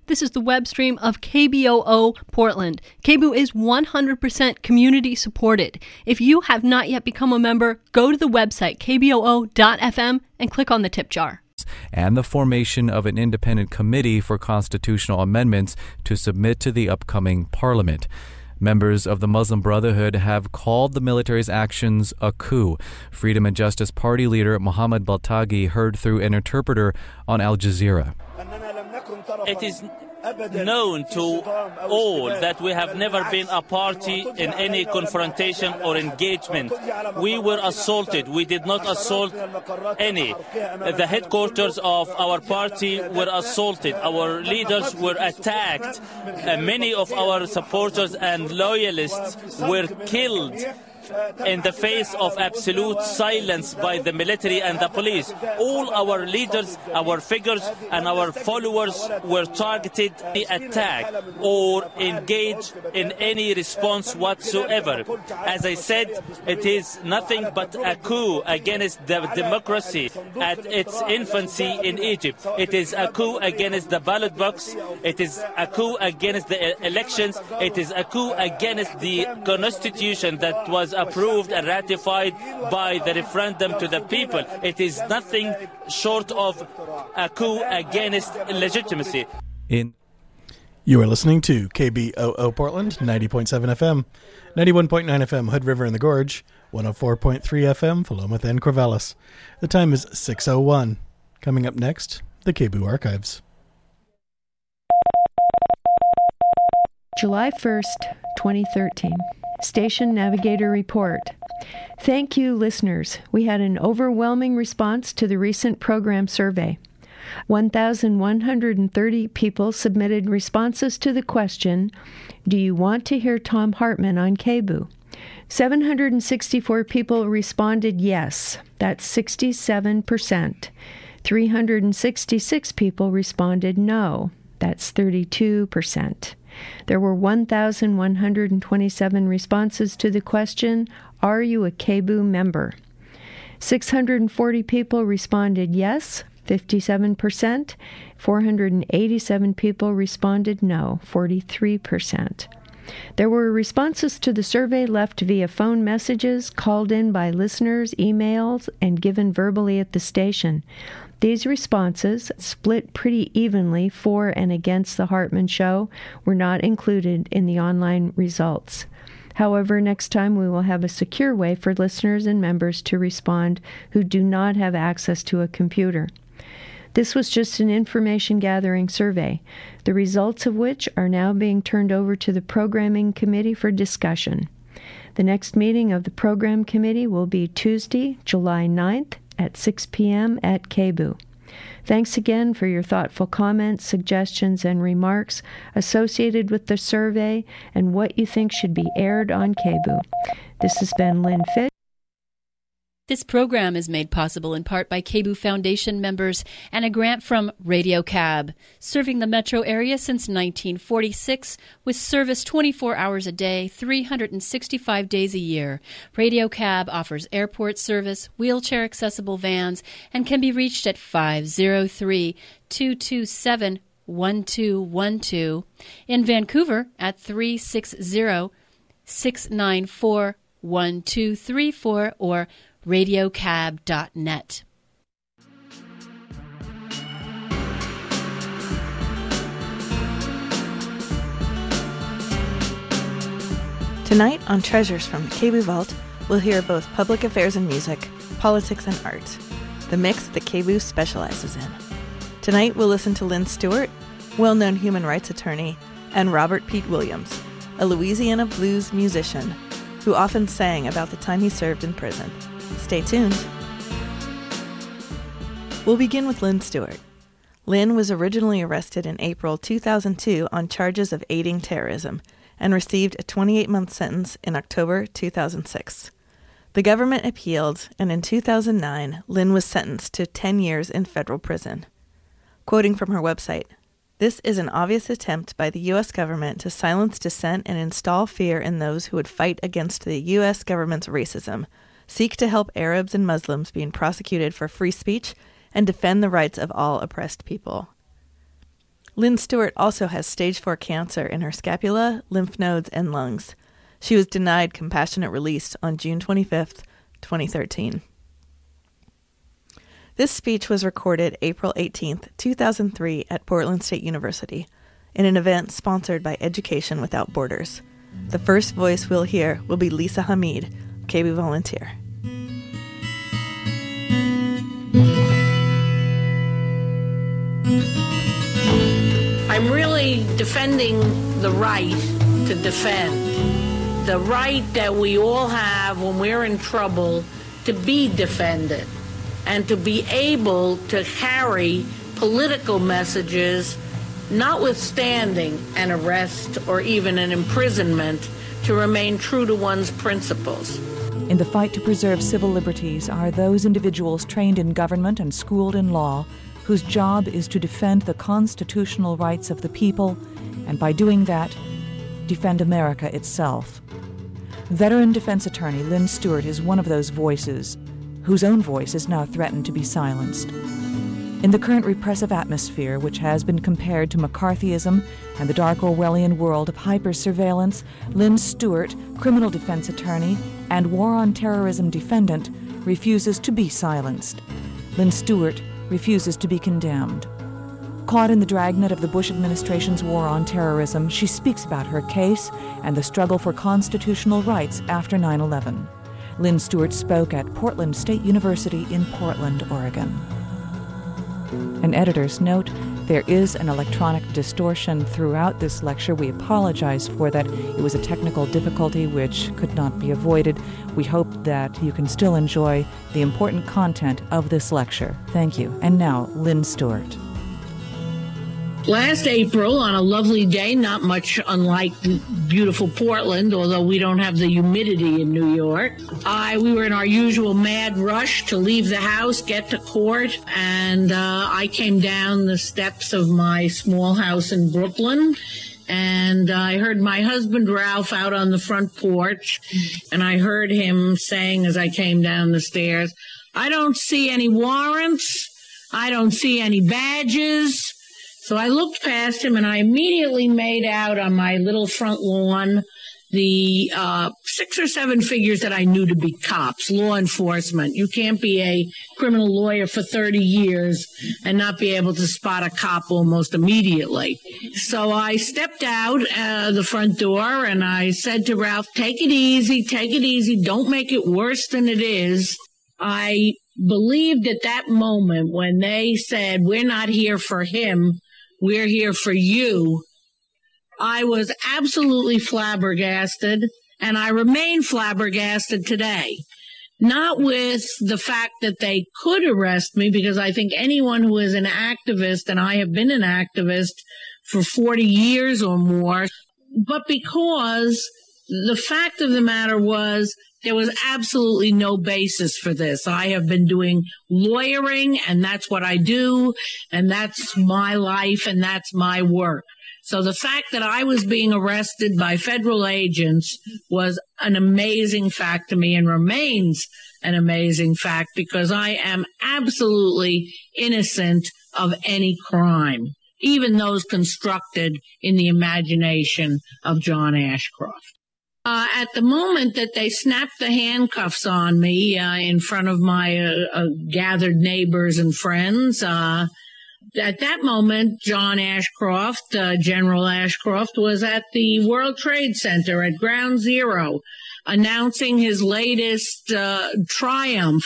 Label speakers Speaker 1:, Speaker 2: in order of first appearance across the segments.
Speaker 1: This is the web stream of KBOO Portland. KBOO is 100% community supported. If you have not yet become a member, go to the website kboo.fm and click on the tip jar.
Speaker 2: And the formation of an independent committee for constitutional amendments to submit to the upcoming parliament. Members of the Muslim Brotherhood have called the military's actions a coup. Freedom and Justice Party leader Mohammed Baltagi heard through an interpreter on Al Jazeera.
Speaker 3: It is known to all that we have never been a party in any confrontation or engagement. We were assaulted. We did not assault any. The headquarters of our party were assaulted. Our leaders were attacked. Many of our supporters and loyalists were killed in the face of absolute silence by the military and the police. All our leaders, our figures, and our followers were targeted, attacked, or engaged in any response whatsoever. As I said, it is nothing but a coup against the democracy at its infancy in Egypt. It is a coup against the ballot box. It is a coup against the elections. It is a coup against the constitution that was approved and ratified by the referendum to the people. It is nothing short of a coup against legitimacy.
Speaker 4: You are listening to KBOO Portland, 90.7 FM, 91.9 FM Hood River and the Gorge, 104.3 FM Philomath and Corvallis. The time is 6:01. Coming up next, the KBOO Archives.
Speaker 5: July 1st, 2013. Station Navigator Report. Thank you, listeners. We had an overwhelming response to the recent program survey. 1,130 people submitted responses to the question, do you want to hear Thom Hartmann on KBOO? 764 people responded yes. That's 67%. 366 people responded no. That's 32%. There were 1,127 responses to the question, are you a KBOO member? 640 people responded yes, 57%. 487 people responded no, 43%. There were responses to the survey left via phone messages, called in by listeners, emails, and given verbally at the station. These responses, split pretty evenly for and against the Hartmann Show, were not included in the online results. However, next time we will have a secure way for listeners and members to respond who do not have access to a computer. This was just an information-gathering survey, the results of which are now being turned over to the Programming Committee for discussion. The next meeting of the Program Committee will be Tuesday, July 9th at 6 p.m. at KBOO. Thanks again for your thoughtful comments, suggestions, and remarks associated with the survey and what you think should be aired on KBOO. This has been Lynn Fish.
Speaker 6: This program is made possible in part by KBOO Foundation members and a grant from Radio Cab, serving the metro area since 1946 with service 24 hours a day, 365 days a year. Radio Cab offers airport service, wheelchair-accessible vans, and can be reached at 503-227-1212, in Vancouver at 360-694-1234 or radiocab.net.
Speaker 7: Tonight on Treasures from the KBOO Vault, we'll hear both public affairs and music, politics and art, the mix that KBOO specializes in. Tonight we'll listen to Lynn Stewart, well-known human rights attorney, and Robert Pete Williams, a Louisiana blues musician who often sang about the time he served in prison. Stay tuned. We'll begin with Lynn Stewart. Lynn was originally arrested in April 2002 on charges of aiding terrorism and received a 28-month sentence in October 2006. The government appealed, and in 2009, Lynn was sentenced to 10 years in federal prison. Quoting from her website, "This is an obvious attempt by the U.S. government to silence dissent and install fear in those who would fight against the U.S. government's racism, seek to help Arabs and Muslims being prosecuted for free speech, and defend the rights of all oppressed people." Lynn Stewart also has stage 4 cancer in her scapula, lymph nodes, and lungs. She was denied compassionate release on June 25th, 2013. This speech was recorded April 18th, 2003 at Portland State University in an event sponsored by Education Without Borders. The first voice we'll hear will be Lisa Hamid, KBOO volunteer.
Speaker 8: I'm really defending the right to defend. The right that we all have when we're in trouble to be defended and to be able to carry political messages, notwithstanding an arrest or even an imprisonment, to remain true to one's principles.
Speaker 9: In the fight to preserve civil liberties are those individuals trained in government and schooled in law whose job is to defend the constitutional rights of the people, and by doing that, defend America itself. Veteran defense attorney Lynn Stewart is one of those voices, whose own voice is now threatened to be silenced. In the current repressive atmosphere, which has been compared to McCarthyism and the dark Orwellian world of hyper-surveillance, Lynn Stewart, criminal defense attorney and war on terrorism defendant, refuses to be silenced. Lynn Stewart refuses to be condemned. Caught in the dragnet of the Bush administration's war on terrorism, she speaks about her case and the struggle for constitutional rights after 9/11. Lynn Stewart spoke at Portland State University in Portland, Oregon. An editor's note: there is an electronic distortion throughout this lecture. We apologize for that. It was a technical difficulty which could not be avoided. We hope that you can still enjoy the important content of this lecture. Thank you. And now, Lynn Stewart.
Speaker 8: Last April, on a lovely day, not much unlike beautiful Portland, although we don't have the humidity in New York, we were in our usual mad rush to leave the house, get to court, and I came down the steps of my small house in Brooklyn, and I heard my husband, Ralph, out on the front porch, and I heard him saying as I came down the stairs, "I don't see any warrants, I don't see any badges." So I looked past him, and I immediately made out on my little front lawn the 6 or 7 figures that I knew to be cops, law enforcement. You can't be a criminal lawyer for 30 years and not be able to spot a cop almost immediately. So I stepped out the front door, and I said to Ralph, take it easy, don't make it worse than it is. I believed at that moment when they said, we're not here for him, we're here for you, I was absolutely flabbergasted, and I remain flabbergasted today. Not with the fact that they could arrest me, because I think anyone who is an activist, and I have been an activist for 40 years or more, but because the fact of the matter was there was absolutely no basis for this. I have been doing lawyering, and that's what I do, and that's my life, and that's my work. So the fact that I was being arrested by federal agents was an amazing fact to me, and remains an amazing fact, because I am absolutely innocent of any crime, even those constructed in the imagination of John Ashcroft. At the moment that they snapped the handcuffs on me in front of my gathered neighbors and friends, at that moment, John Ashcroft, General Ashcroft, was at the World Trade Center at Ground Zero, announcing his latest triumph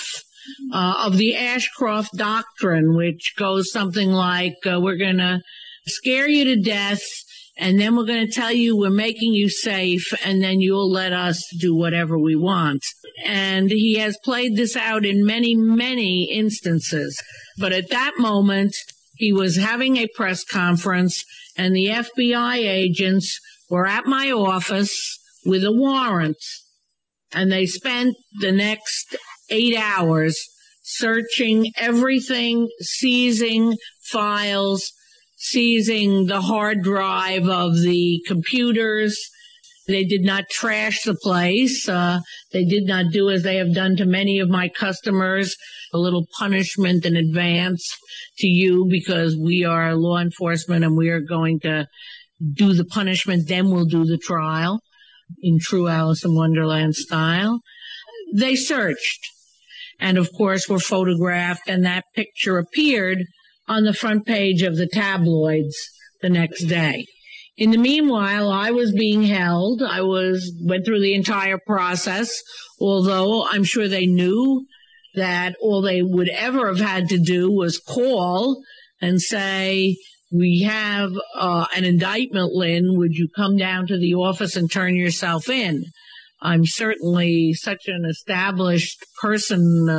Speaker 8: of the Ashcroft Doctrine, which goes something like, we're going to scare you to death, and then we're going to tell you we're making you safe, and then you'll let us do whatever we want. And he has played this out in many, many instances. But at that moment, he was having a press conference, and the FBI agents were at my office with a warrant. And they spent the next 8 hours searching everything, seizing files, seizing the hard drive of the computers, They did not trash the place. They did not do as they have done to many of my customers, a little punishment in advance to you because we are law enforcement and we are going to do the punishment, then we'll do the trial in true Alice in Wonderland style. They searched and, of course, were photographed, and that picture appeared on the front page of the tabloids the next day. In the meanwhile, I was being held. I went through the entire process, although I'm sure they knew that all they would ever have had to do was call and say, we have an indictment, Lynn. Would you come down to the office and turn yourself in? I'm certainly such an established person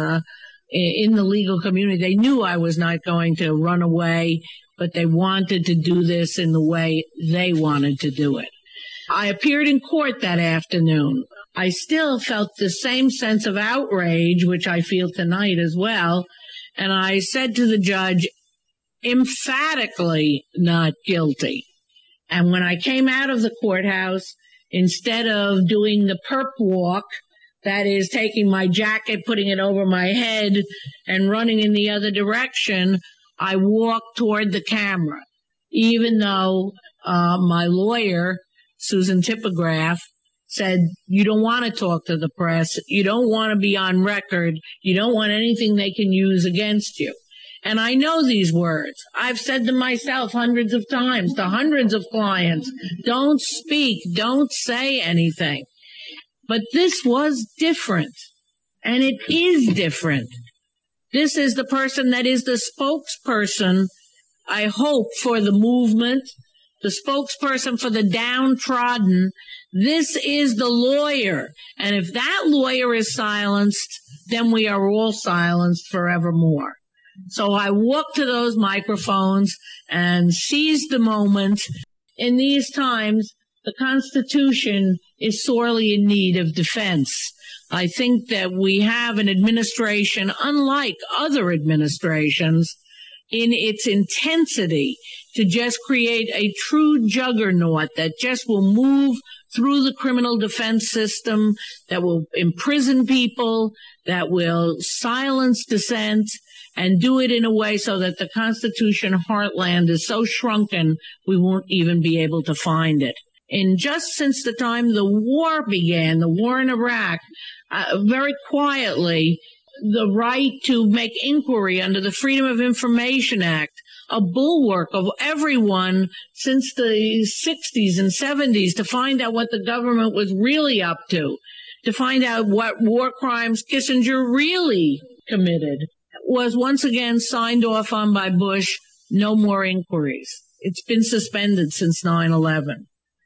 Speaker 8: in the legal community. They knew I was not going to run away, but they wanted to do this in the way they wanted to do it. I appeared in court that afternoon. I still felt the same sense of outrage, which I feel tonight as well. And I said to the judge, emphatically not guilty. And when I came out of the courthouse, instead of doing the perp walk, that is taking my jacket, putting it over my head, and running in the other direction, I walked toward the camera, even though my lawyer, Susan Tipograph, said, you don't want to talk to the press. You don't want to be on record. You don't want anything they can use against you. And I know these words. I've said them myself hundreds of times to hundreds of clients. Don't speak. Don't say anything. But this was different. And it is different. This is the person that is the spokesperson, I hope, for the movement, the spokesperson for the downtrodden. This is the lawyer. And if that lawyer is silenced, then we are all silenced forevermore. So I walked to those microphones and seized the moment. In these times, the Constitution is sorely in need of defense. I think that we have an administration, unlike other administrations, in its intensity to just create a true juggernaut that just will move through the criminal defense system, that will imprison people, that will silence dissent, and do it in a way so that the Constitution heartland is so shrunken we won't even be able to find it. And just since the time the war began, the war in Iraq, very quietly, the right to make inquiry under the Freedom of Information Act, a bulwark of everyone since the 60s and 70s to find out what the government was really up to find out what war crimes Kissinger really committed, was once again signed off on by Bush. No more inquiries. It's been suspended since 9/11.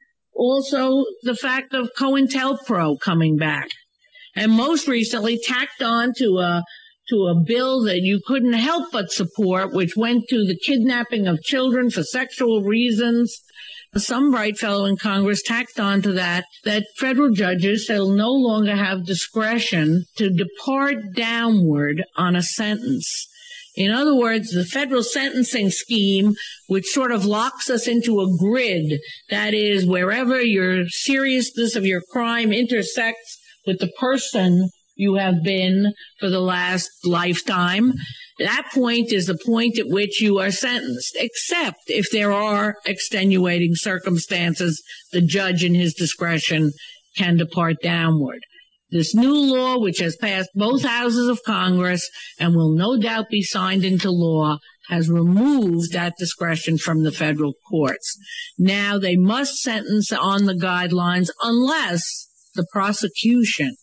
Speaker 8: Also, the fact of COINTELPRO coming back. And most recently tacked on to a bill that you couldn't help but support, which went to the kidnapping of children for sexual reasons. Some bright fellow in Congress tacked on to that federal judges shall no longer have discretion to depart downward on a sentence. In other words, the federal sentencing scheme, which sort of locks us into a grid, that is, wherever your seriousness of your crime intersects with the person you have been for the last lifetime, that point is the point at which you are sentenced, except if there are extenuating circumstances, the judge in his discretion can depart downward. This new law, which has passed both houses of Congress and will no doubt be signed into law, has removed that discretion from the federal courts. Now they must sentence on the guidelines unless the prosecution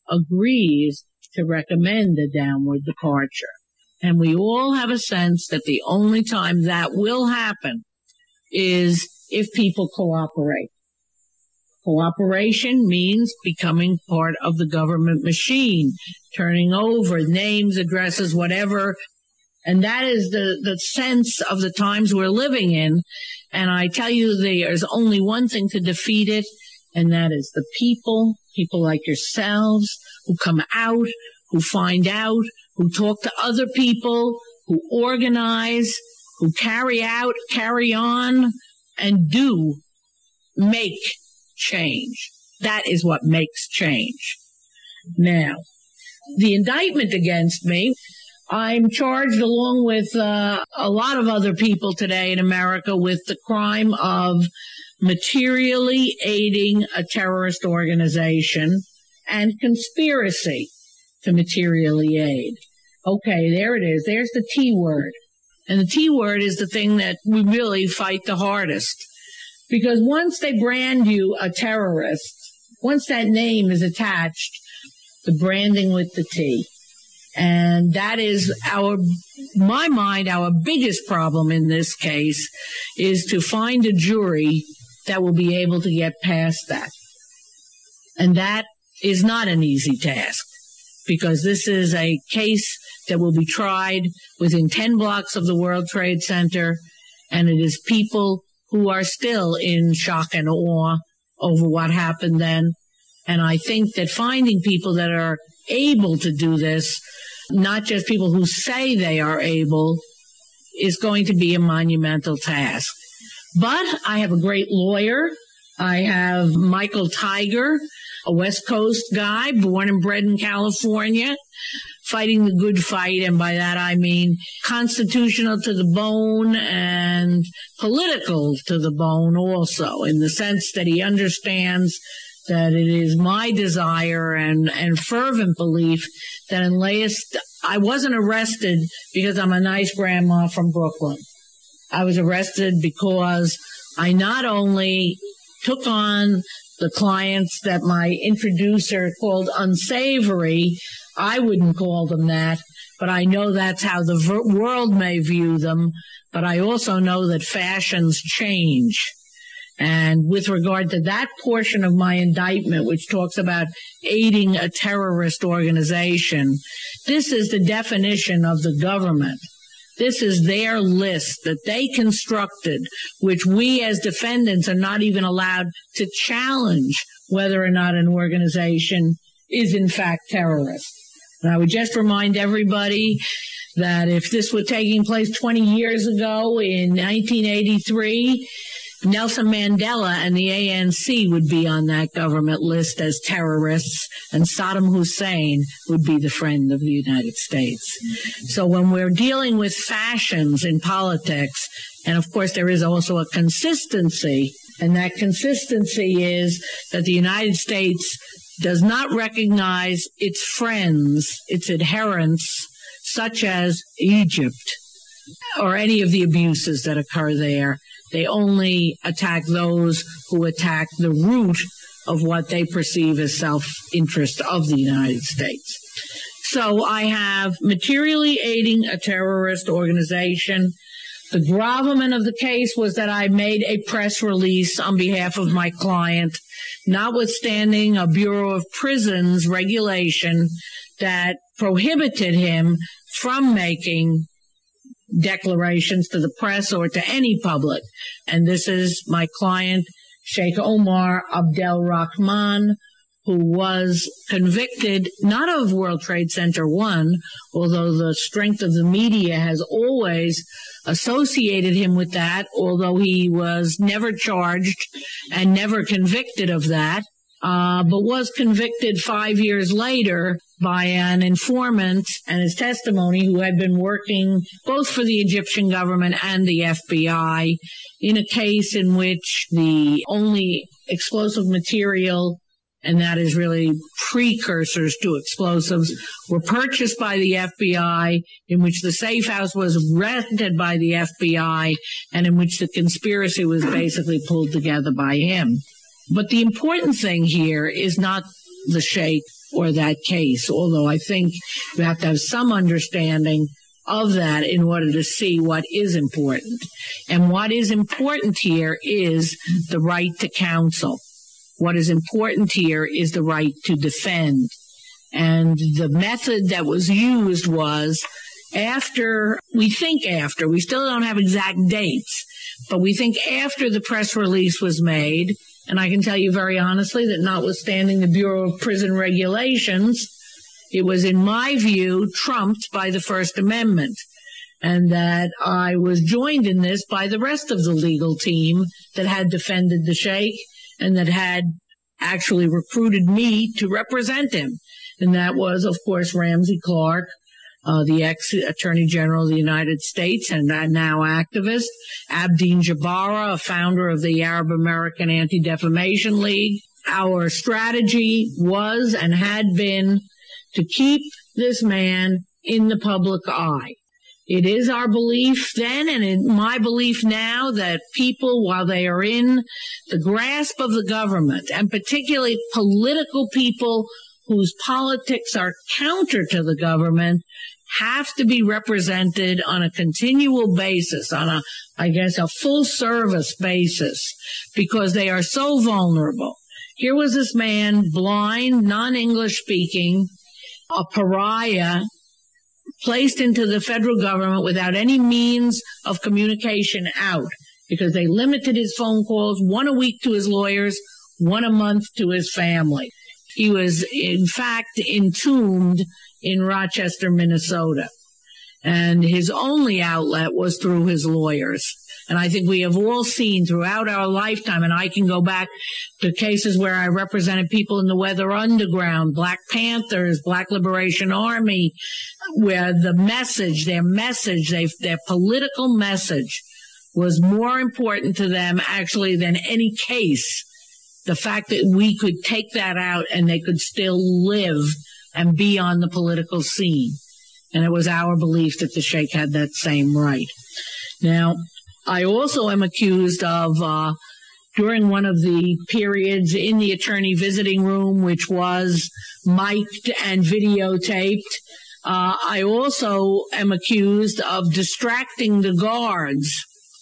Speaker 8: agrees to recommend a downward departure. And we all have a sense that the only time that will happen is if people cooperate. Cooperation means becoming part of the government machine, turning over names, addresses, whatever. And that is the sense of the times we're living in. And I tell you, there's only one thing to defeat it, and that is the people like yourselves, who come out, who find out, who talk to other people, who organize, who carry on, and do make change. That is what makes change. Now, the indictment against me, I'm charged along with a lot of other people today in America with the crime of materially aiding a terrorist organization and conspiracy to materially aid. Okay, there it is. There's the T word. And the T word is the thing that we really fight the hardest. Because once they brand you a terrorist, once that name is attached, the branding with the T. And that is my mind, our biggest problem in this case is to find a jury that will be able to get past that. And that is not an easy task, because this is a case that will be tried within 10 blocks of the World Trade Center, and it is people who are still in shock and awe over what happened then. And I think that finding people that are able to do this, not just people who say they are able, is going to be a monumental task. But I have a great lawyer. I have Michael Tiger, a West Coast guy, born and bred in California, fighting the good fight. And by that, I mean constitutional to the bone and political to the bone also, in the sense that he understands that it is my desire and fervent belief that unless I wasn't arrested because I'm a nice grandma from Brooklyn. I was arrested because I not only took on the clients that my introducer called unsavory, I wouldn't call them that, but I know that's how the world may view them, but I also know that fashions change. And with regard to that portion of my indictment, which talks about aiding a terrorist organization, this is the definition of the government. This is their list that they constructed, which we as defendants are not even allowed to challenge whether or not an organization is in fact terrorist. And I would just remind everybody that if this were taking place 20 years ago in 1983, Nelson Mandela and the ANC would be on that government list as terrorists, and Saddam Hussein would be the friend of the United States. So when we're dealing with fashions in politics, and of course there is also a consistency, and that consistency is that the United States does not recognize its friends, its adherents, such as Egypt, or any of the abuses that occur there. They only attack those who attack the root of what they perceive as self-interest of the United States. So I have materially aiding a terrorist organization. The gravamen of the case was that I made a press release on behalf of my client, notwithstanding a Bureau of Prisons regulation that prohibited him from making declarations to the press or to any public. And this is my client, Sheikh Omar Abdel Rahman, who was convicted not of World Trade Center 1, although the strength of the media has always associated him with that, although he was never charged and never convicted of that, but was convicted 5 years later by an informant and his testimony who had been working both for the Egyptian government and the FBI in a case in which the only explosive material, and that is really precursors to explosives, were purchased by the FBI, in which the safe house was rented by the FBI, and in which the conspiracy was basically pulled together by him. But the important thing here is not the Sheikh or that case, although I think you have to have some understanding of that in order to see what is important. And what is important here is the right to counsel. What is important here is the right to defend. And the method that was used was we still don't have exact dates, but we think after the press release was made, and I can tell you very honestly that notwithstanding the Bureau of Prison regulations, it was, in my view, trumped by the First Amendment, and that I was joined in this by the rest of the legal team that had defended the Sheikh, and that had actually recruited me to represent him. And that was, of course, Ramsey Clark, the ex-Attorney General of the United States and now activist, Abdeen Jabara, a founder of the Arab American Anti-Defamation League. Our strategy was and had been to keep this man in the public eye. It is our belief then, and my belief now, that people, while they are in the grasp of the government, and particularly political people whose politics are counter to the government, have to be represented on a continual basis, on a full service basis, because they are so vulnerable. Here was this man, blind, non-English speaking, a pariah, placed into the federal government without any means of communication out, because they limited his phone calls, one a week to his lawyers, one a month to his family. He was, in fact, entombed in Rochester, Minnesota, and his only outlet was through his lawyers. And I think we have all seen throughout our lifetime, and I can go back to cases where I represented people in the Weather Underground, Black Panthers, Black Liberation Army, where the message, their political message was more important to them actually than any case. The fact that we could take that out and they could still live and be on the political scene. And it was our belief that the Sheikh had that same right. Now, I also am accused of, during one of the periods in the attorney visiting room, which was mic'd and videotaped, I also am accused of distracting the guards.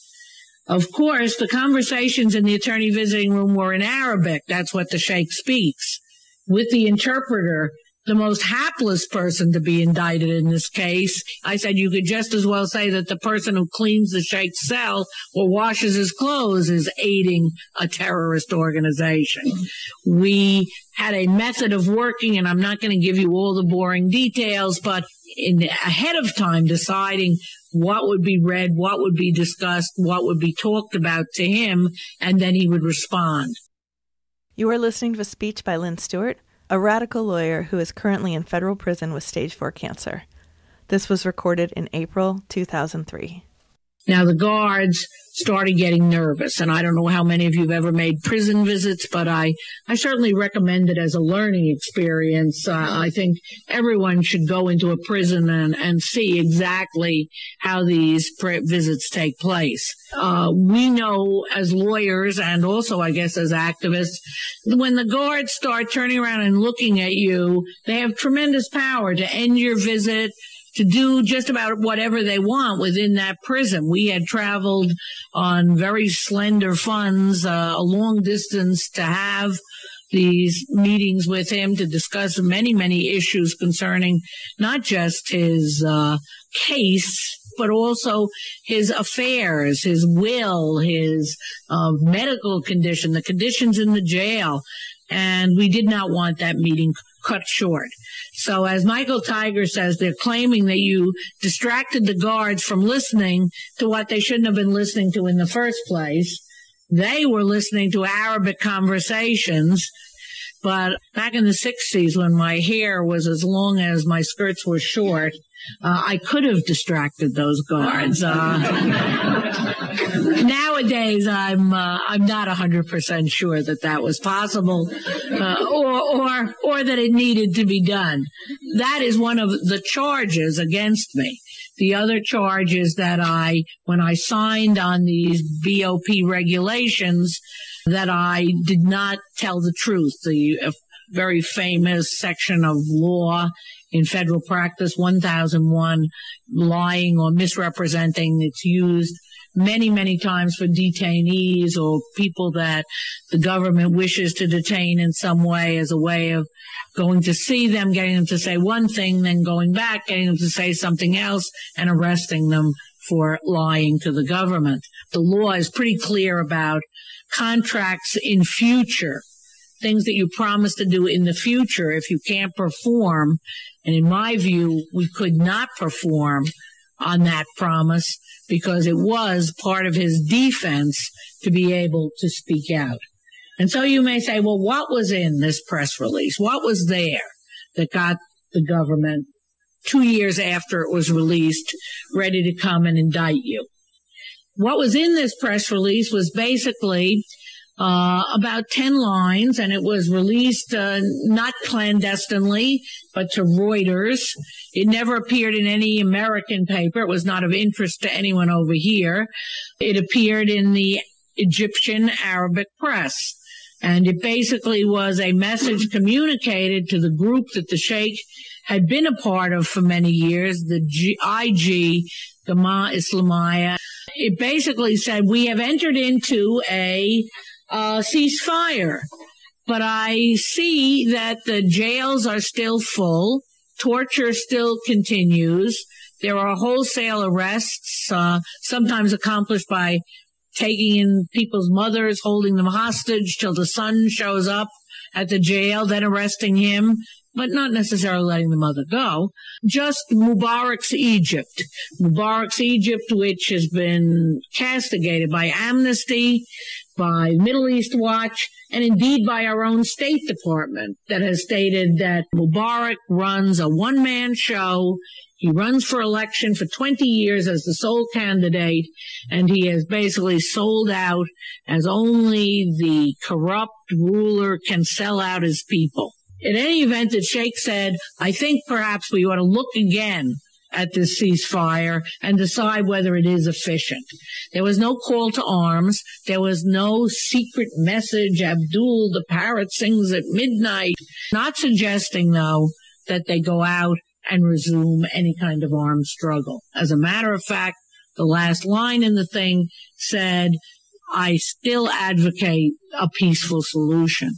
Speaker 8: Of course, the conversations in the attorney visiting room were in Arabic. That's what the Sheikh speaks. With the interpreter, the most hapless person to be indicted in this case, I said you could just as well say that the person who cleans the Sheikh's cell or washes his clothes is aiding a terrorist organization. We had a method of working, and I'm not going to give you all the boring details, but ahead of time deciding what would be read, what would be discussed, what would be talked about to him, and then he would respond.
Speaker 7: You are listening to a speech by Lynn Stewart, a radical lawyer who is currently in federal prison with stage 4 cancer. This was recorded in April 2003.
Speaker 8: Now, the guards started getting nervous, and I don't know how many of you have ever made prison visits, but I certainly recommend it as a learning experience. I think everyone should go into a prison and see exactly how these visits take place. We know as lawyers and also, I guess, as activists, when the guards start turning around and looking at you, they have tremendous power to end your visit, to do just about whatever they want within that prison. We had traveled on very slender funds, a long distance, to have these meetings with him to discuss many, many issues concerning not just his case, but also his affairs, his will, his medical condition, the conditions in the jail. And we did not want that meeting cut short. So as Michael Tiger says, they're claiming that you distracted the guards from listening to what they shouldn't have been listening to in the first place. They were listening to Arabic conversations. But back in the 60s, when my hair was as long as my skirts were short, I could have distracted those guards. Nowadays, I'm not 100% sure that was possible, or that it needed to be done. That is one of the charges against me. The other charge is that when I signed on these BOP regulations, that I did not tell the truth. The very famous section of law in federal practice, 1001, lying or misrepresenting. It's used many, many times for detainees or people that the government wishes to detain in some way, as a way of going to see them, getting them to say one thing, then going back, getting them to say something else, and arresting them for lying to the government. The law is pretty clear about contracts in future, things that you promise to do in the future if you can't perform. And in my view, we could not perform on that promise because it was part of his defense to be able to speak out. And so you may say, well, what was in this press release? What was there that got the government 2 years after it was released ready to come and indict you? What was in this press release was basically about 10 lines, and it was released not clandestinely, but to Reuters. It never appeared in any American paper. It was not of interest to anyone over here. It appeared in the Egyptian Arabic press. And it basically was a message communicated to the group that the Sheikh had been a part of for many years, the IG, Jamaat Islamiyah. It basically said, we have entered into a ceasefire, but I see that the jails are still full. Torture still continues. There are wholesale arrests, sometimes accomplished by taking in people's mothers, holding them hostage till the son shows up at the jail, then arresting him, but not necessarily letting the mother go. Just Mubarak's Egypt. Mubarak's Egypt, which has been castigated by Amnesty, by Middle East Watch, and indeed by our own State Department, that has stated that Mubarak runs a one-man show. He runs for election for 20 years as the sole candidate, and he has basically sold out as only the corrupt ruler can sell out his people. In any event, the Sheikh said, I think perhaps we ought to look again at this ceasefire and decide whether it is efficient. There was no call to arms. There was no secret message, Abdul the parrot sings at midnight. Not suggesting, though, that they go out and resume any kind of armed struggle. As a matter of fact, the last line in the thing said, I still advocate a peaceful solution.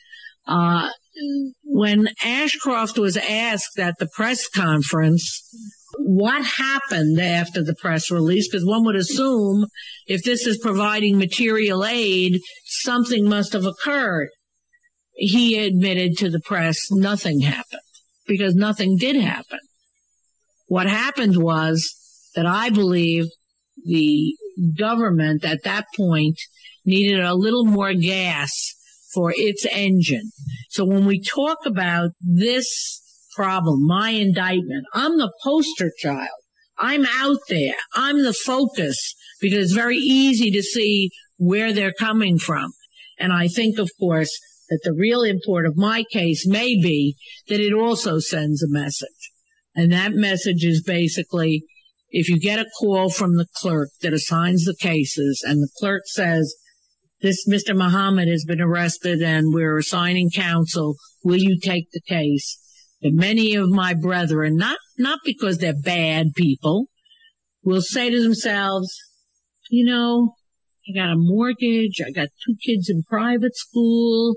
Speaker 8: When Ashcroft was asked at the press conference what happened after the press release, because one would assume if this is providing material aid, something must have occurred. He admitted to the press nothing happened, because nothing did happen. What happened was that I believe the government at that point needed a little more gas for its engine. So when we talk about this problem, my indictment, I'm the poster child. I'm out there. I'm the focus, because it's very easy to see where they're coming from. And I think, of course, that the real import of my case may be that it also sends a message. And that message is basically, if you get a call from the clerk that assigns the cases, and the clerk says, this Mr. Muhammad has been arrested and we're assigning counsel, will you take the case? And many of my brethren, not because they're bad people, will say to themselves, you know, I got a mortgage, I got 2 kids in private school,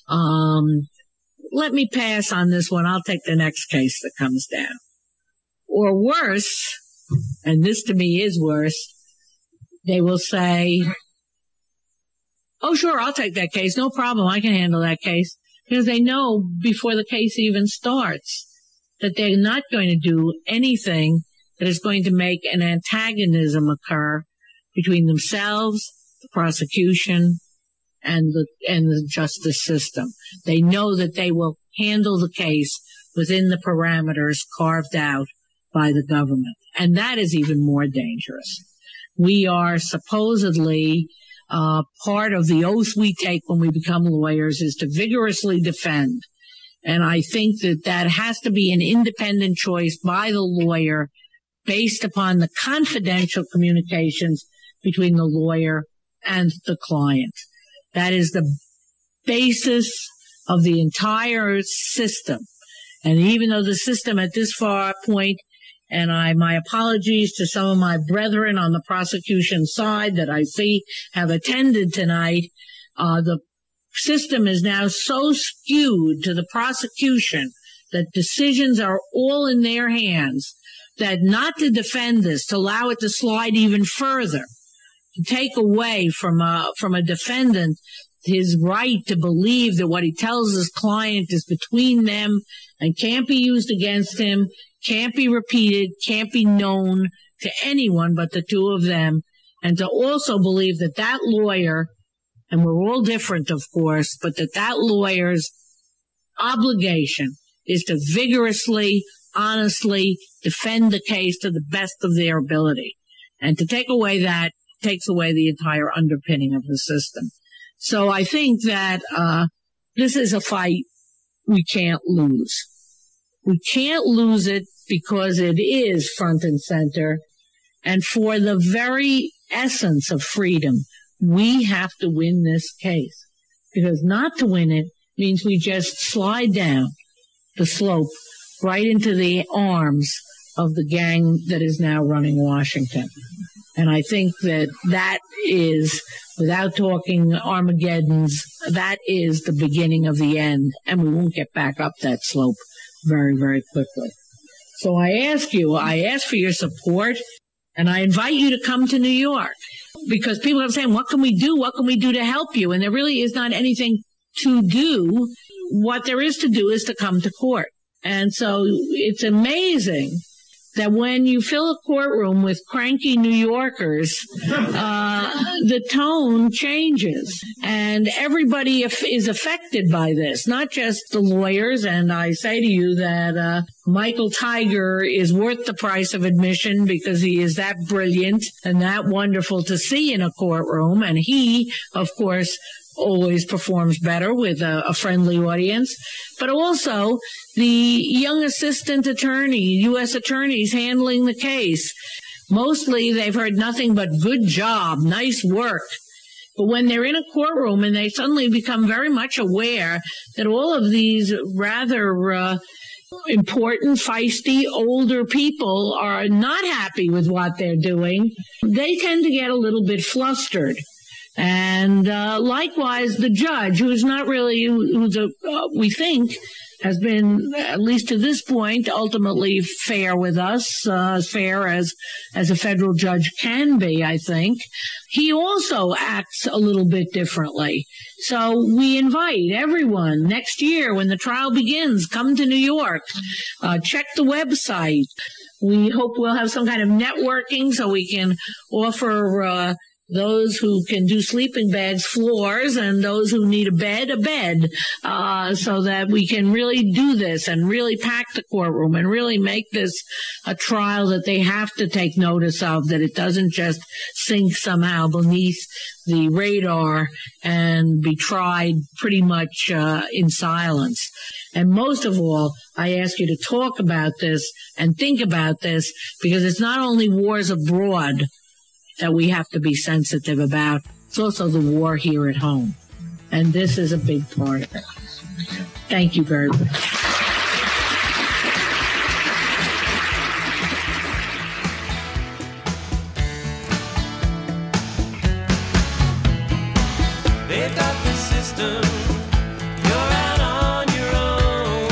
Speaker 8: let me pass on this one, I'll take the next case that comes down. Or worse, and this to me is worse, they will say, oh, sure, I'll take that case. No problem. I can handle that case. Because they know before the case even starts that they're not going to do anything that is going to make an antagonism occur between themselves, the prosecution, and the justice system. They know that they will handle the case within the parameters carved out by the government. And that is even more dangerous. We are supposedly part of the oath we take when we become lawyers is to vigorously defend. And I think that has to be an independent choice by the lawyer based upon the confidential communications between the lawyer and the client. That is the basis of the entire system. And even though the system at this far point, and my apologies to some of my brethren on the prosecution side that I see have attended tonight, the system is now so skewed to the prosecution that decisions are all in their hands, that not to defend this, to allow it to slide even further, to take away from a defendant his right to believe that what he tells his client is between them and can't be used against him, can't be repeated, can't be known to anyone but the two of them, and to also believe that that lawyer and we're all different, of course, but that lawyer's obligation is to vigorously, honestly defend the case to the best of their ability. And to take away that takes away the entire underpinning of the system. So I think that this is a fight we can't lose. We can't lose it because it is front and center. And for the very essence of freedom, we have to win this case. Because not to win it means we just slide down the slope right into the arms of the gang that is now running Washington. And I think that is, without talking Armageddons, that is the beginning of the end, and we won't get back up that slope very, very quickly. So I ask for your support, and I invite you to come to New York, because people are saying, what can we do? What can we do to help you? And there really is not anything to do. What there is to do is to come to court. And so it's amazing that when you fill a courtroom with cranky New Yorkers, the tone changes. And everybody is affected by this, not just the lawyers. And I say to you that Michael Tiger is worth the price of admission because he is that brilliant and that wonderful to see in a courtroom. And he, of course, always performs better with a friendly audience, but also the young assistant attorney, U.S. attorneys handling the case. Mostly they've heard nothing but good job, nice work. But when they're in a courtroom and they suddenly become very much aware that all of these rather important, feisty, older people are not happy with what they're doing, they tend to get a little bit flustered. And likewise, the judge, who's not really, we think, has been, at least to this point, ultimately fair with us, as fair as a federal judge can be, I think. He also acts a little bit differently. So we invite everyone next year when the trial begins, come to New York, check the website. We hope we'll have some kind of networking so we can offer those who can do sleeping bags, floors, and those who need a bed, so that we can really do this and really pack the courtroom and really make this a trial that they have to take notice of, that it doesn't just sink somehow beneath the radar and be tried pretty much in silence. And most of all, I ask you to talk about this and think about this, because it's not only wars abroad that we have to be sensitive about. It's also the war here at home. And this is a big part of it. Thank you very much.
Speaker 10: They've got the system. You're out on your own.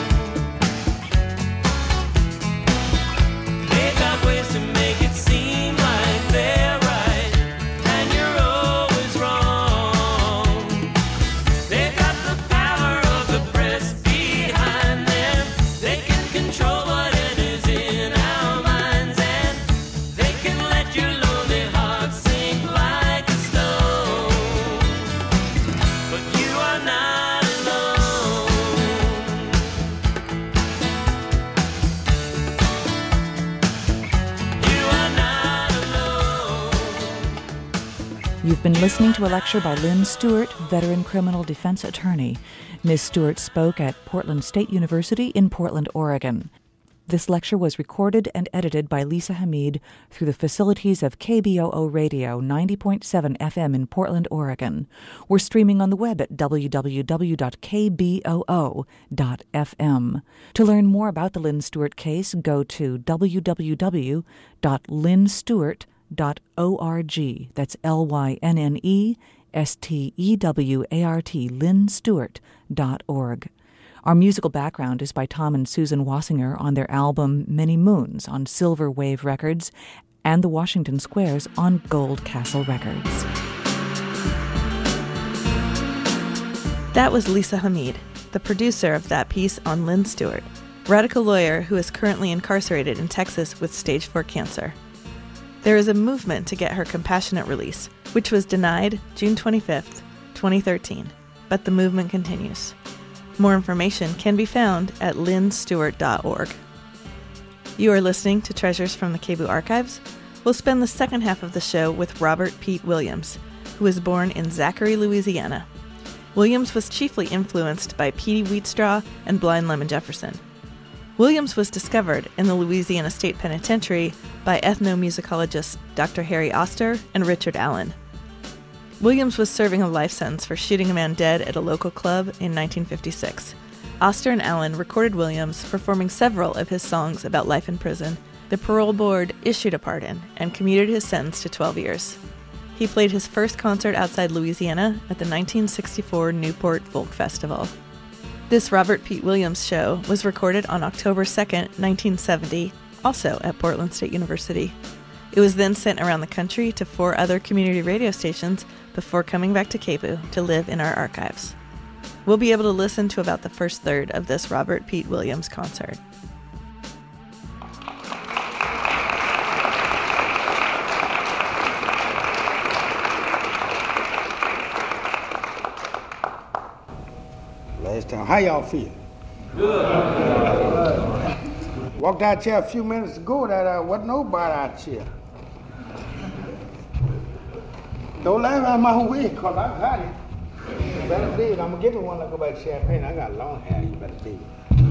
Speaker 10: They've got ways to make it seem like they're right, and you're always wrong. They've got the power of the press behind them. They can control what enters in our minds, and they can let your lonely heart sink like a stone. But you are not alone. You are not alone.
Speaker 9: You've been listening to a lecture by Lynn Stewart, veteran criminal defense attorney. Ms. Stewart spoke at Portland State University in Portland, Oregon. This lecture was recorded and edited by Lisa Hamid through the facilities of KBOO Radio 90.7 FM in Portland, Oregon. We're streaming on the web at www.kboo.fm. To learn more about the Lynn Stewart case, go to www.lynnstewart.org. That's LYNNESTEWART, lynnstewart.org. Our musical background is by Tom and Susan Wassinger on their album Many Moons on Silver Wave Records and the Washington Squares on Gold Castle Records.
Speaker 7: That was Lisa Hamid, the producer of that piece on Lynn Stewart, radical lawyer who is currently incarcerated in Texas with stage 4 cancer. There is a movement to get her compassionate release, which was denied June 25th 2013, but the movement continues. More information can be found at lynnstewart.org. You are listening to Treasures from the KBOO Archives. We'll spend the second half of the show with Robert Pete Williams, who was born in Zachary, Louisiana. Williams was chiefly influenced by Petey Wheatstraw and Blind Lemon Jefferson. Williams was discovered in the Louisiana State Penitentiary by ethnomusicologists Dr. Harry Oster and Richard Allen. Williams was serving a life sentence for shooting a man dead at a local club in 1956. Oster and Allen recorded Williams performing several of his songs about life in prison. The parole board issued a pardon and commuted his sentence to 12 years. He played his first concert outside Louisiana at the 1964 Newport Folk Festival. This Robert Pete Williams show was recorded on October 2nd, 1970, also at Portland State University. It was then sent around the country to 4 other community radio stations before coming back to KBOO to live in our archives. We'll be able to listen to about the first third of this Robert Pete Williams concert.
Speaker 11: Last time, how y'all feel? Good. Walked out here a few minutes ago, that wasn't nobody out here. Don't laugh at my way, because I got it. You better dig. I'm going to give you one like about champagne. I got long hair. You better dig.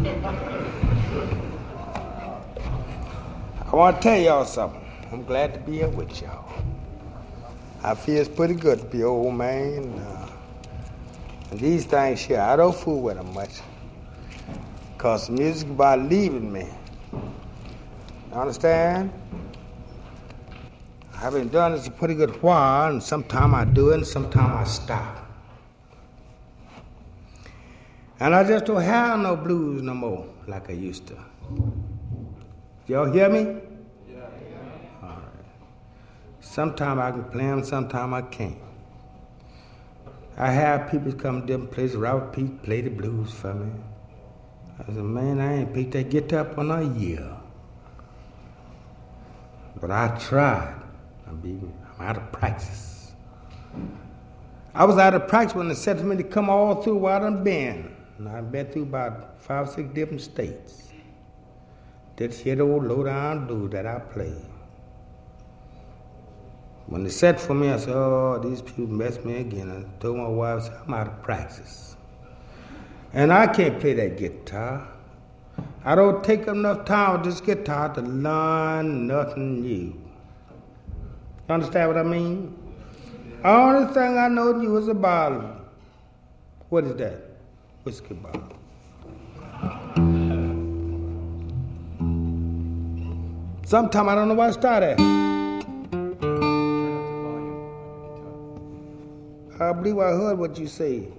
Speaker 11: I want to tell y'all something. I'm glad to be here with y'all. I feel it's pretty good to be an old man. And these things here, I don't fool with them much. Because the music is about leaving me. You understand? I've been doing this a pretty good while, and sometimes I do it, and sometimes I stop. And I just don't have no blues no more like I used to. Y'all hear me? Yeah. All right. Sometimes I can play them, sometimes I can't. I have people come to different places. Robert Pete play the blues for me. I said, man, I ain't picked that guitar up in a year. But I tried. I'm out of practice. I was out of practice when they said for me to come all through where I done been. And I've been through about 5 or 6 different states. That shit old low-down blues that I play. When they said for me, I said, oh, these people messed me again. I told my wife, I said, I'm out of practice. And I can't play that guitar. I don't take enough time with this guitar to learn nothing new. You understand what I mean? The only thing I know new is a bottle. What is that? Whiskey bottle. Sometimes I don't know where I start at. I believe I heard what you said.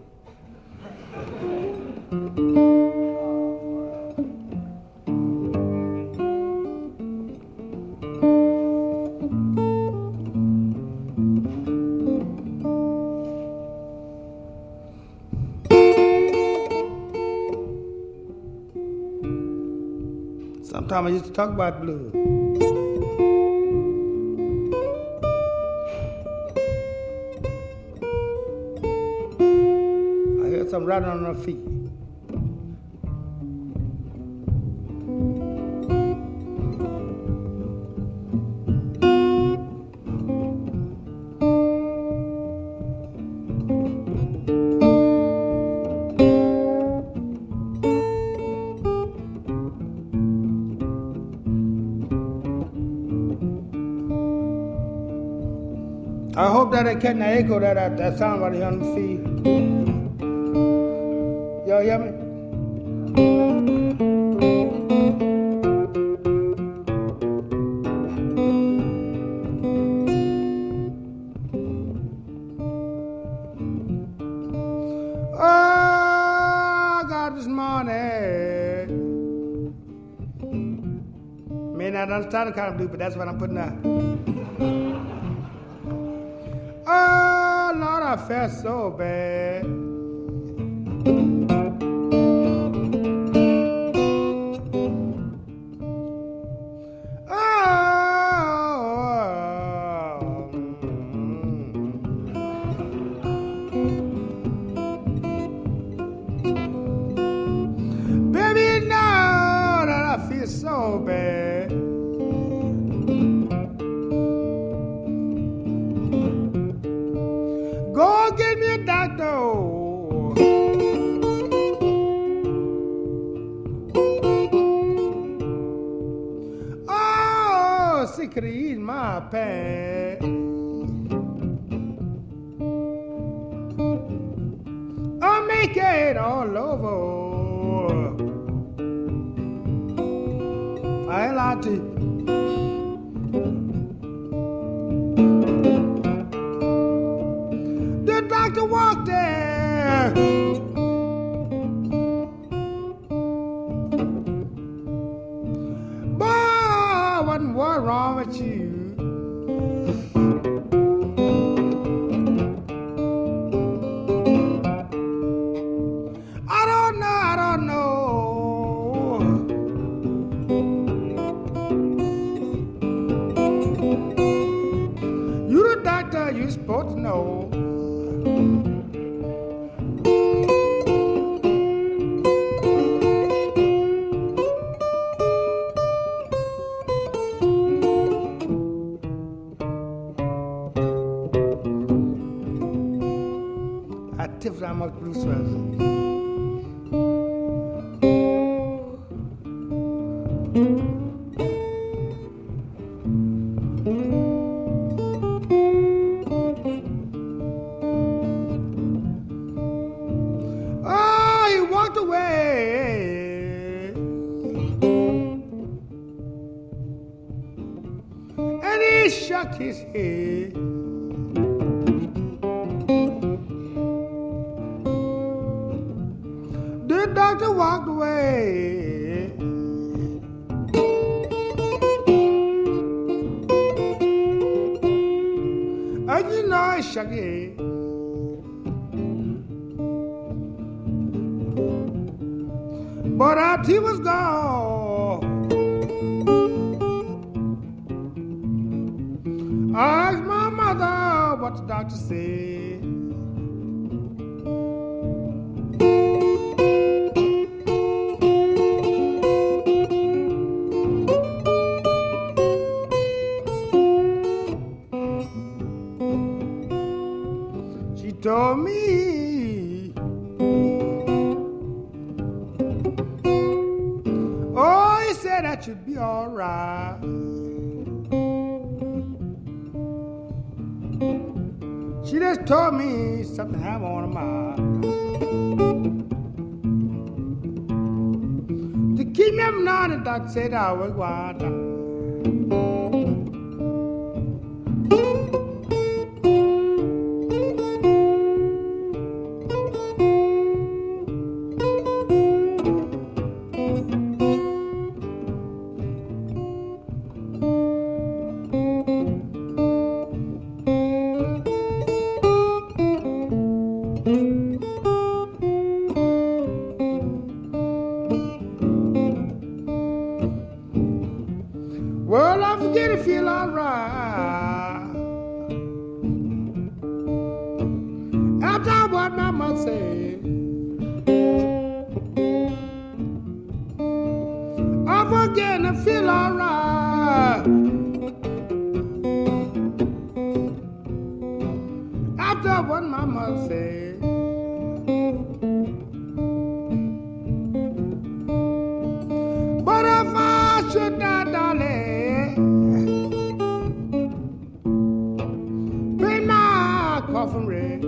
Speaker 11: Sometimes I used to talk about blues. I heard some riding on her feet. I hope that I can't echo that sound right here on the field. Y'all hear me? Oh, God, this morning. May not understand the kind of blues, but that's what I'm putting out. Oh, Lord, I felt so bad. pants. I'll make it all over. I like to. The doctor walked there. Boy, what's wrong with you? I don't know. You the doctor, you supposed to know. I tip that much blue sweats. Oh, he walked away. And he shook his head. The doctor walked away. And you know he shook his head. But after he was gone, I asked my mother what the doctor said. She told me, oh, he said that should be all right. She just told me something happened on her mind. To keep me from now, the doctor said I was wild. Well, I forget to feel alright. After what my mother said, I forget to feel alright. After what my mother said. But if I should die, darling, paint my coffin red.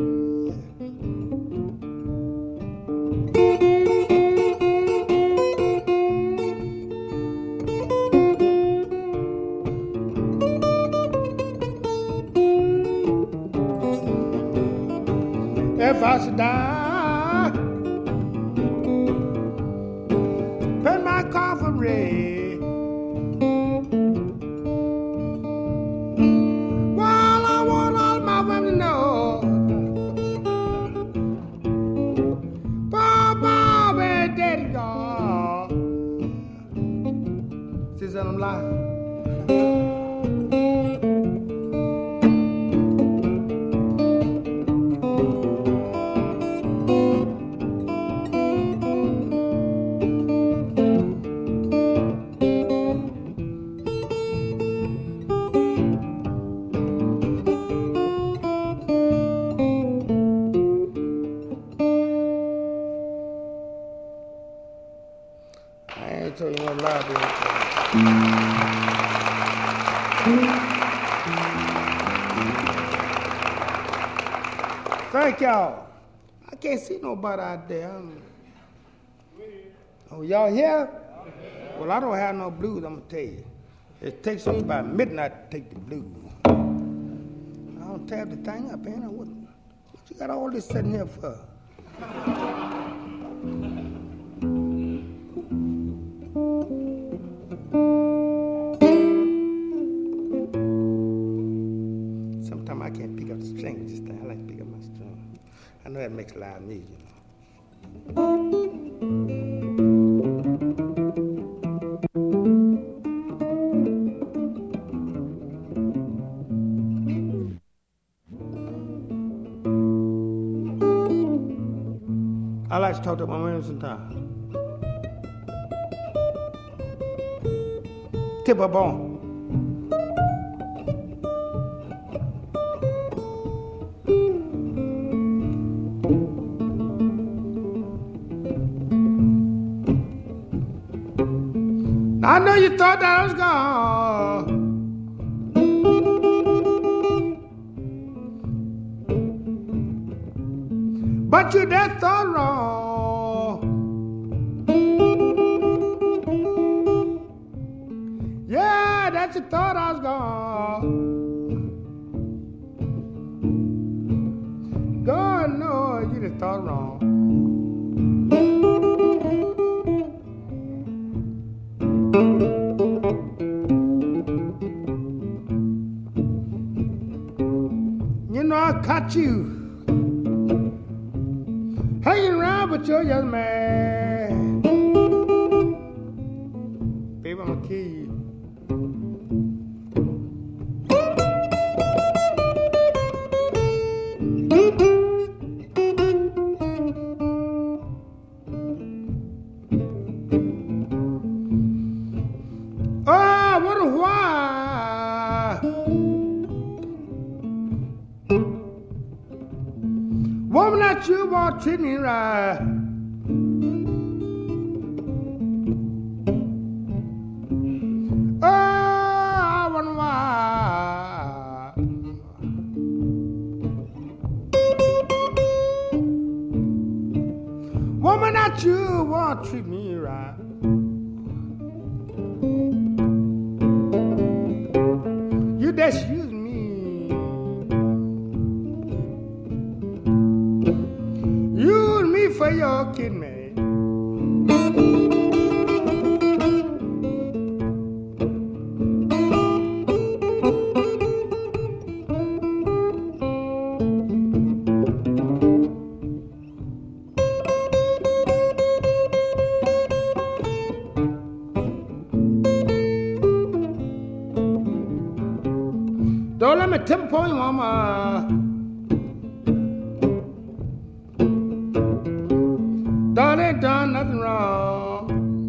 Speaker 11: If I should die, paint my coffin red. Well, I want all my women to know, Papa, where daddy gone? She said I'm lying. I ain't told you no lie, baby. Thank y'all. I can't see nobody out there. Oh, y'all here? Well, I don't have no blues, I'm going to tell you. It takes me by midnight to take the blues. I don't tab the thing up, man. What you got all this sitting here for? Sometimes I can't pick up the string with this thing. I like to pick up my string. I know that makes loud music. I like to talk to my women sometimes. Tip up on. I know you thought that I was gone. But you that thought wrong. Yeah, that you thought I was gone. God knows you just thought wrong. You know I caught you hanging around with your young man. Baby, I'm gonna kill you. Oh, I wonder why. Woman, that you won't treat me right. Oh, I wonder why. Woman, that you won't treat me right. You just use me. Use me for your kid, man. Don't let me tip upon you, mama. Dog ain't done nothing wrong.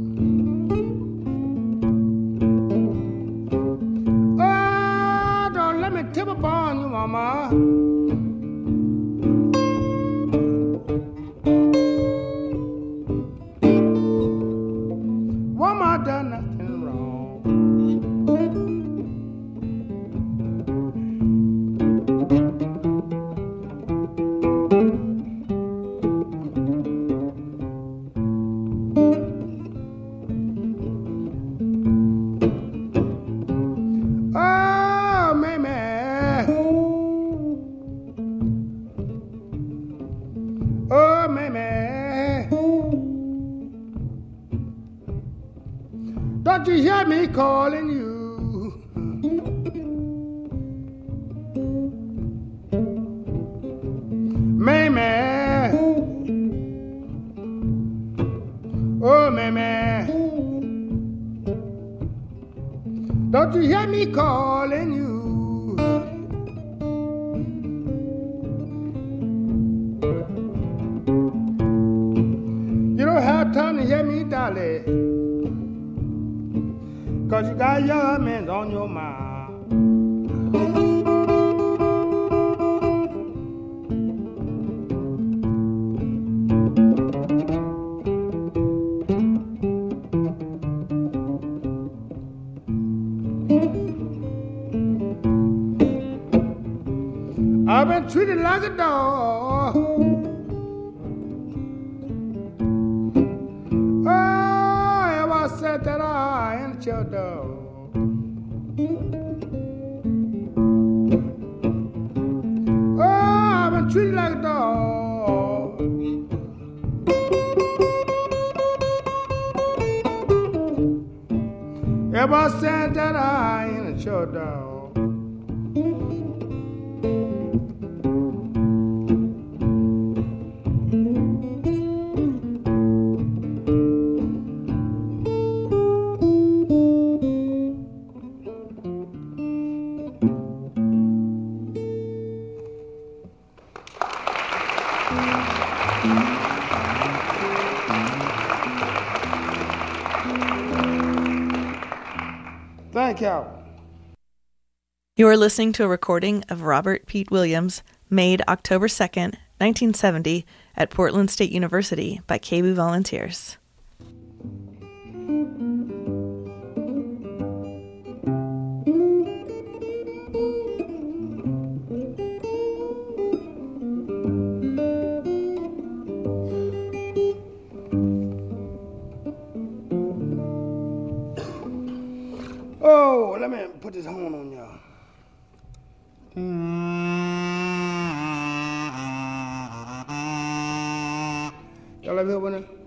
Speaker 11: Oh, don't let me tip upon you, mama. Woman done nothing wrong. Oh, mammy. Oh, mammy. Don't you hear me calling you? Mammy. Oh, mammy. Don't you hear me calling you? You don't have time to hear me, darling, 'cause you got young men on your mind. I've been treated like a dog. Oh, ever said that I ain't your dog. Oh, I've been treated like a dog. Ever said that I ain't your dog. Thank you.
Speaker 7: You are listening to a recording of Robert Pete Williams, made October 2nd, 1970, at Portland State University by KBOO volunteers.
Speaker 11: Oh, let me put this horn on y'all. Y'all ever hear one of them?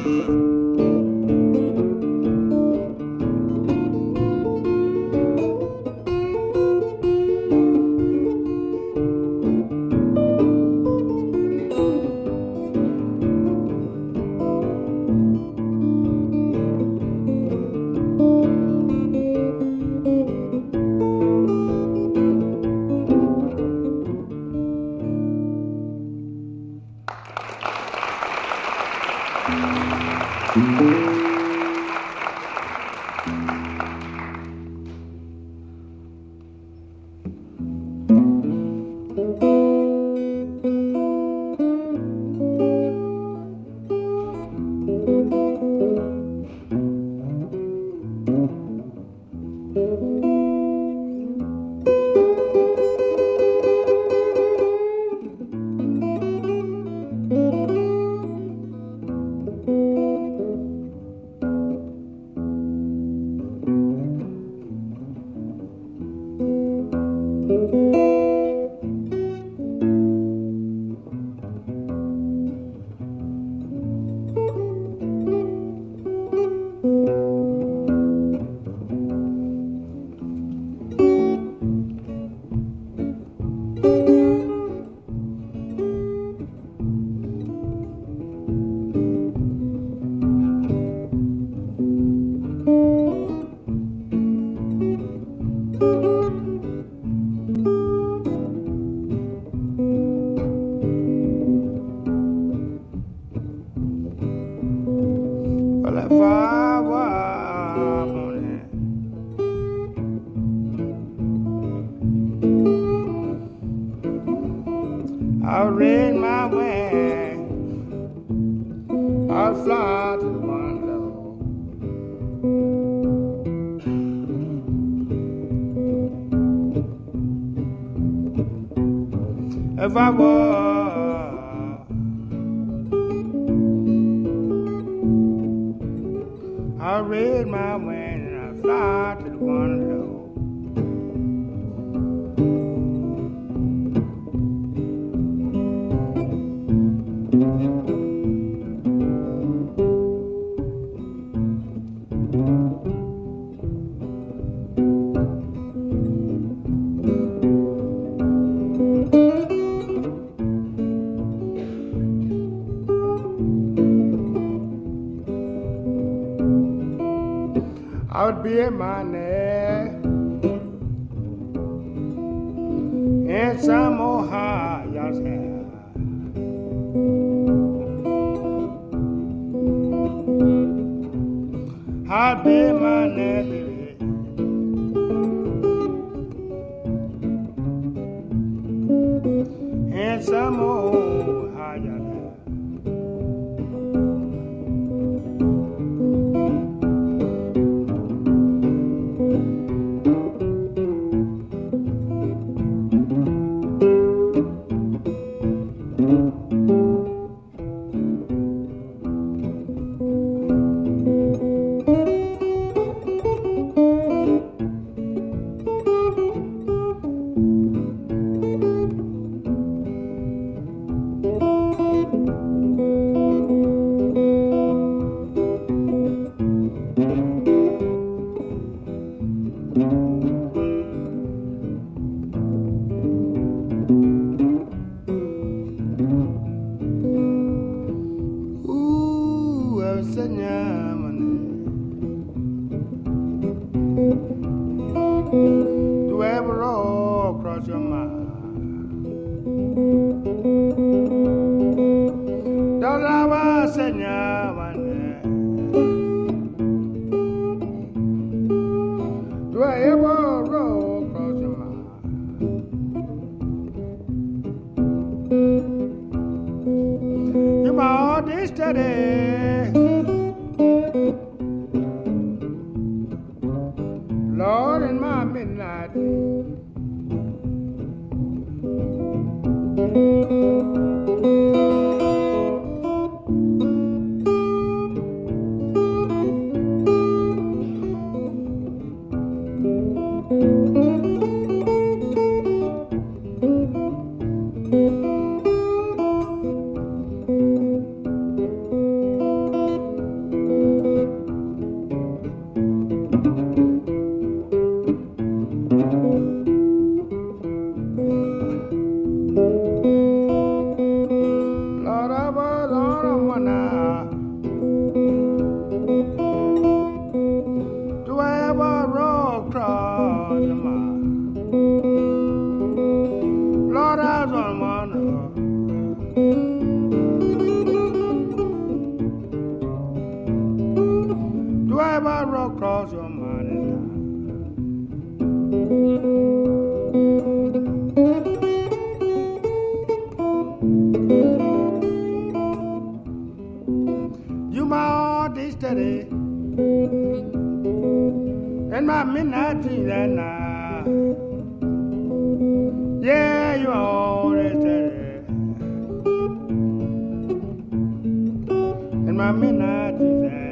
Speaker 11: I'll raise my wings, I'll fly to the window. If I was, I'll raise my wings and I'll fly to the window. I would be in my nest in some Ohio's house. I'd be in my nest, baby, in some Ohio's house. Do ever roll across your mind? Don't ever say do I ever roll across your mind? You're my all day steady. never roll across your mind. You my all day steady, and my midnight tea that night. Yeah, you all day steady, and my midnight tea that night.